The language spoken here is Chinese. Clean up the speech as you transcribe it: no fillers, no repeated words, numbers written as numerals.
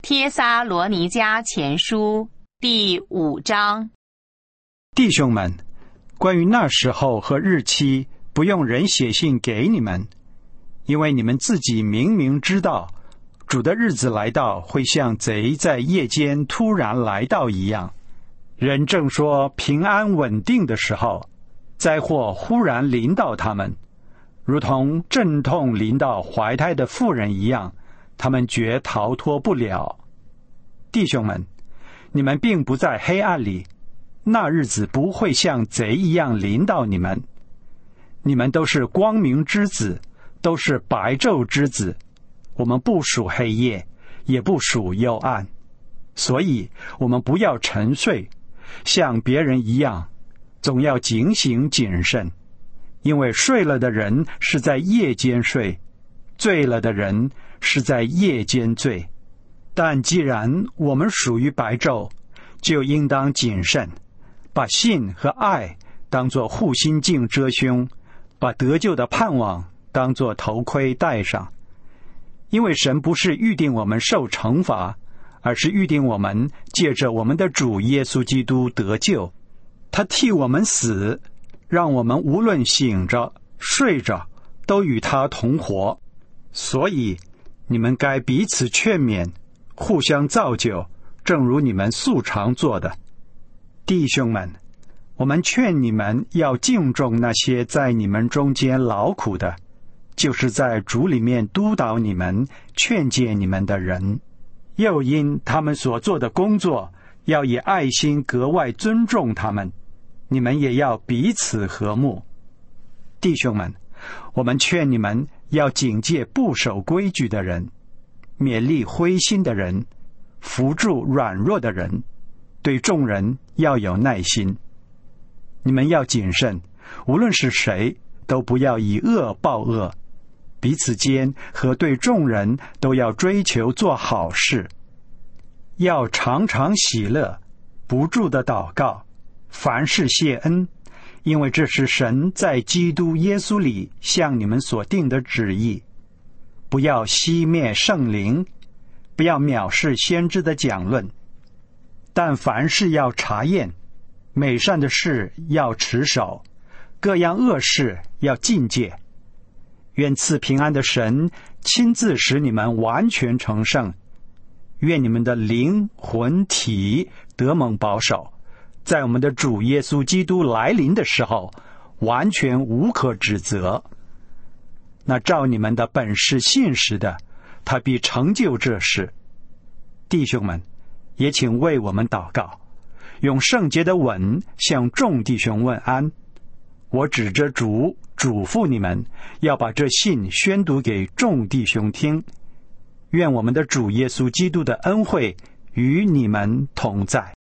帖撒罗尼迦前书第5章。 弟兄们，关于那时候和日期，不用人写信给你们，因为你们自己明明知道，主的日子来到，会像贼在夜间突然来到一样。人正说平安稳定的时候，灾祸忽然临到他们，如同阵痛临到怀胎的妇人一样，他们绝逃脱不了。弟兄们，你们并不在黑暗里，那日子不会像贼一样临到你们。你们都是光明之子，都是白昼之子，我们不属黑夜，也不属幽暗，所以我们不要沉睡，像别人一样，总要警醒谨慎。因为睡了的人是在夜间睡，醉了的人是在夜间醉。但既然我们属于白昼，就应当谨慎，把信和爱当作护心镜遮胸，把得救的盼望当作头盔戴上。因为神不是预定我们受惩罚，而是预定我们借着我们的主耶稣基督得救。他替我们死，让我们无论醒着睡着都与他同活。所以你们该彼此劝勉，互相造就，正如你们素常做的。弟兄们，我们劝你们要敬重那些在你们中间劳苦的，就是在主里面督导你们、劝诫你们的人，又因他们所做的工作，要以爱心格外尊重他们。你们也要彼此和睦。弟兄们，我们劝你们要警戒不守规矩的人，勉励灰心的人，扶助软弱的人，对众人要有耐心。你们要谨慎，无论是谁，都不要以恶报恶，彼此间和对众人都要追求做好事，要常常喜乐，不住的祷告，凡事谢恩，因为这是神在基督耶稣里向你们所定的旨意。不要熄灭圣灵，不要藐视先知的讲论，但凡事要查验，美善的事要持守，各样恶事要禁戒。愿赐平安的神亲自使你们完全成圣，愿你们的灵魂体得蒙保守，在我们的主耶稣基督来临的时候，完全无可指责。那照你们的本事信实的，他必成就这事。弟兄们，也请为我们祷告，用圣洁的吻向众弟兄问安。我指着主嘱咐你们，要把这信宣读给众弟兄听。愿我们的主耶稣基督的恩惠与你们同在。